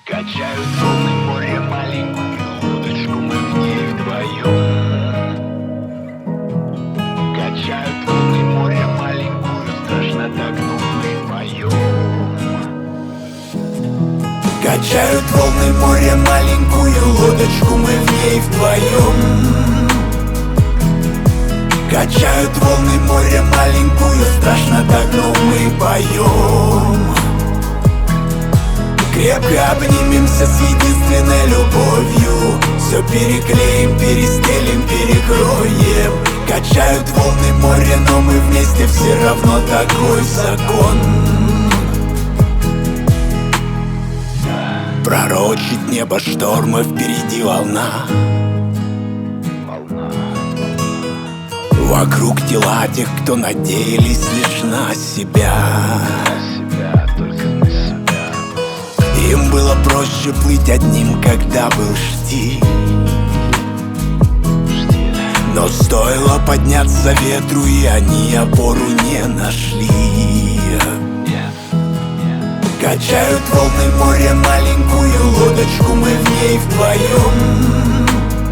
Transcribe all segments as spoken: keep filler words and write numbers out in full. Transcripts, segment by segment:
Качают волны моря маленькую лодочку, мы в ней вдвоем. Качают волны моря маленькую, страшно так, но мы поем. Качают волны моря маленькую лодочку, мы в ней вдвоем. Качают волны моря маленькую, страшно так, но мы поем. Крепко обнимемся с единственной любовью, все переклеим, перестелим, перекроем. Качают волны моря, но мы вместе, все равно такой закон. Пророчит небо шторма, впереди волна. Вокруг тела тех, кто надеялись лишь на себя. Им было проще плыть одним, когда был штиль. Но стоило подняться ветру, и они опору не нашли. Качают волны моря маленькую лодочку, мы в ней вдвоем.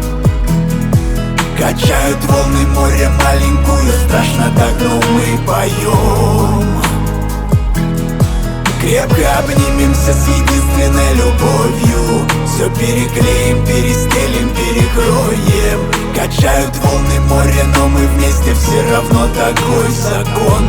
Качают волны моря маленькую, страшно так, но мы поем. Крепко обнимемся с единственной любовью, все переклеим, перестелим, перекроем. Качают волны моря, но мы вместе, все равно такой закон.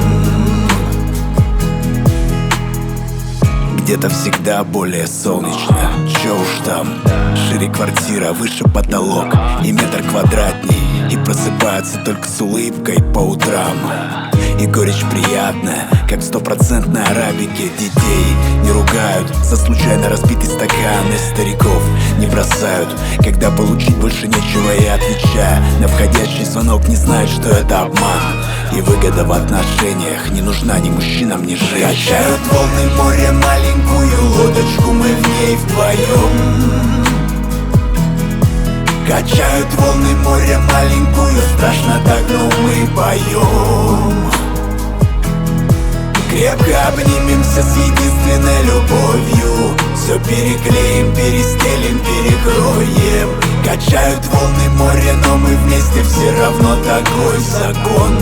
Где-то всегда более солнечно, чё уж там. Шире квартира, выше потолок и метр квадратней. И просыпаются только с улыбкой по утрам. И горечь приятная, как в стопроцентной арабике. Детей не ругают за случайно разбитый стакан, и стариков не бросают, когда получить больше нечего. И отвечая на входящий звонок, не знают, что это обман. И выгода в отношениях не нужна ни мужчинам, ни женщинам. Качают волны моря маленькую лодочку, мы в ней вдвоем. Качают волны моря маленькую, страшно так, но мы поем. Крепко обнимемся с единственной любовью, все переклеим, перестелим, перекроем. Качают волны моря, но мы вместе, все равно такой закон.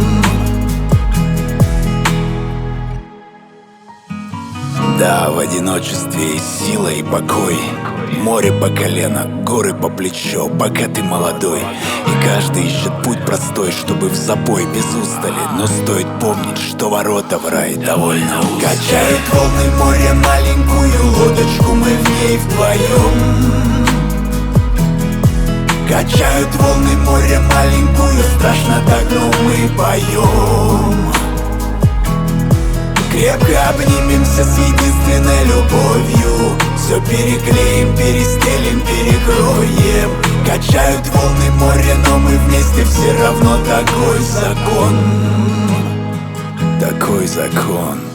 Да, в одиночестве и сила, и покой. Море по колено, горы по плечо, пока ты молодой. И каждый ищет путь простой, чтобы в запой без устали. Но стоит помнить, что ворота в рай довольно узкие. Качают волны моря маленькую лодочку, мы в ней вдвоем. Качают волны моря маленькую, страшно так, но мы поем. Крепко обнимемся с единственной любовью, все переклеим, перестелим, перекроем. Качают волны моря, но мы вместе, все равно такой закон. Такой закон.